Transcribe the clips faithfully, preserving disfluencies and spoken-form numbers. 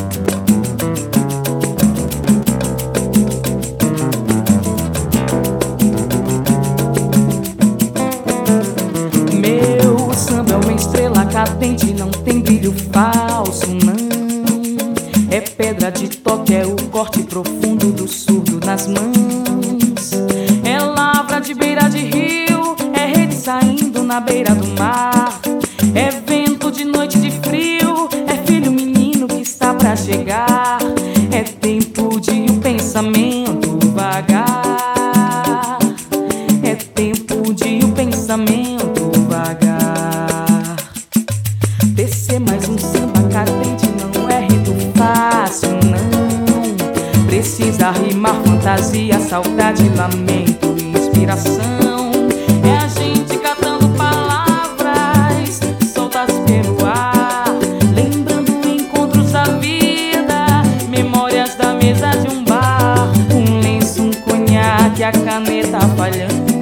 Meu samba é uma estrela cadente, não tem brilho falso, não. É pedra de toque, é o corte profundo do surdo nas mãos. É lavra de beira de rio, é rede saindo na beira do mar. É vento de noite de frio, é filho menino que está pra chegar. É tempo de um pensamento vagar. É tempo de um pensamento vagar. Descer mais um samba cadente não é rito fácil, não. Precisa rimar fantasia, saudade, lamento e inspiração. É a gente catando palavras soltas pelo ar, lembrando encontros da vida, memórias da mesa de um bar. Um lenço, um conhaque, a caneta falhando.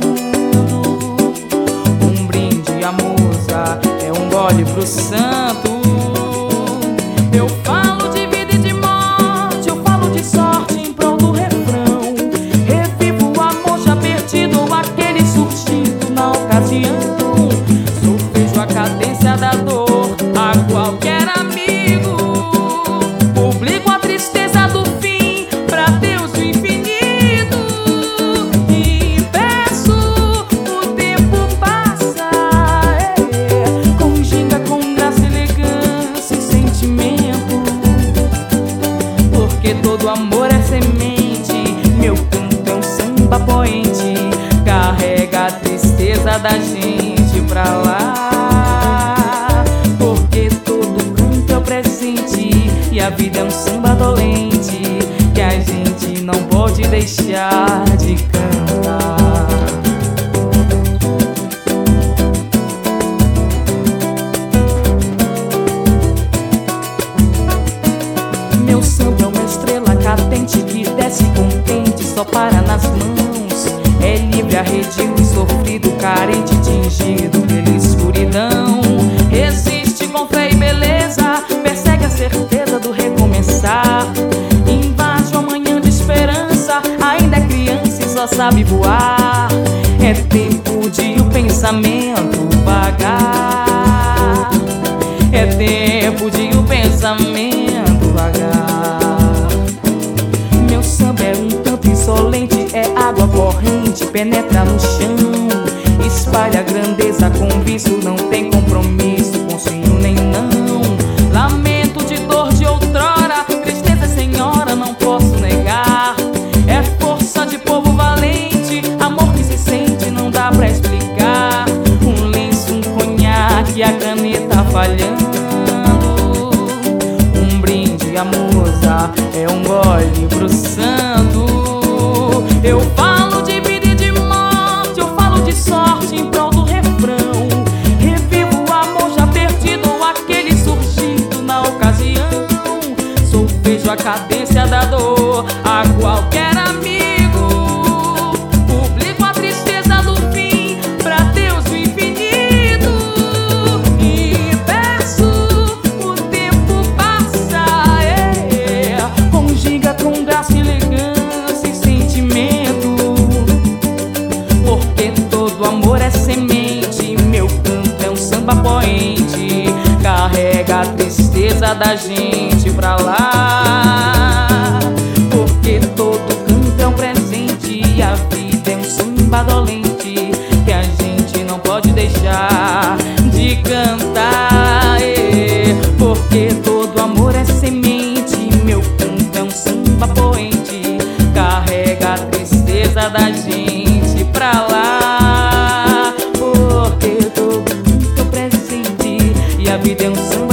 Um brinde à musa, é um gole pro santo. Eu falo de vida e de morte, eu falo de sorte em prol do refrão. Revivo o amor já perdido, aquele surgido na ocasião. Solfejo a cadência da dor a qualquer amigo. Publico a tristeza do fim pra Deus do infinito. E peço, o tempo passa, é, com ginga, com graça, elegância e sentimento. Porque todo amor é semente, meu canto é um samba poente. Carrega a tristeza da gente pra lá. Porque todo canto é o presente e a vida é um samba dolente que a gente não pode deixar de cantar. Meu samba é uma estrela cadente que desce contente, só para nas mãos. É livre, arredio e sofrido, carente, tingido pela escuridão. Resiste com fé e beleza, persegue a certeza do recomeçar. Invade o amanhã de esperança, ainda é criança e só sabe voar. É tempo de o pensamento vagar. É tempo de o pensamento vagar. Meu samba é um canto insolente, é água corrente, penetra no chão. Espalha grandeza com vício, não tem compromisso com sim nem não. Lamento de dor de outrora, tristeza senhora, não posso negar. É força de povo valente, amor que se sente, não dá pra explicar. Um lenço, um conhaque, a caneta falhando. Um brinde à musa, é um gole pro santo. Eu falo de vida e de morte, eu falo de sorte em prol do refrão. Revivo o amor já perdido, aquele surgido na ocasião. Solfejo a cadência da dor a qualquer amigo. Publico a tristeza do fim pra Deus do infinito. E peço, o tempo passa, é, com ginga, com graça, elegância e sentimento. Porque todo amor é semente, meu canto é um samba poente. Carrega a tristeza da gente pra lá. Porque todo canto é um presente e a vida é um samba dolente que a gente não pode deixar de cantar. É, porque todo amor é semente, meu canto é um samba poente. Carrega a tristeza da gente pra lá. Porque todo canto é um presente e a vida é um samba